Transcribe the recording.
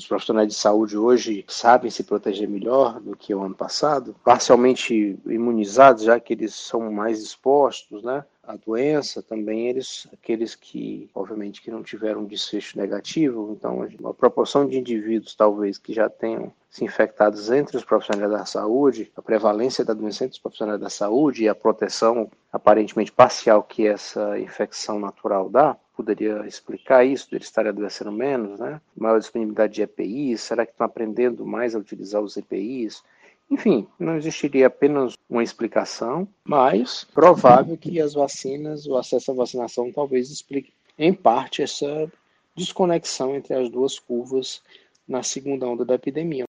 Os profissionais de saúde hoje sabem se proteger melhor do que o ano passado, parcialmente imunizados, já que eles são mais expostos, né? A doença também, aqueles que, obviamente, que não tiveram um desfecho negativo, então a proporção de indivíduos, talvez, que já tenham se infectados entre os profissionais da saúde, a prevalência da doença entre os profissionais da saúde e a proteção aparentemente parcial que essa infecção natural dá, poderia explicar isso, eles estarem adoecendo menos, né? Maior disponibilidade de EPIs, será que estão aprendendo mais a utilizar os EPIs? Enfim, não existiria apenas uma explicação, mas provável que as vacinas, o acesso à vacinação talvez explique em parte essa desconexão entre as duas curvas na segunda onda da epidemia.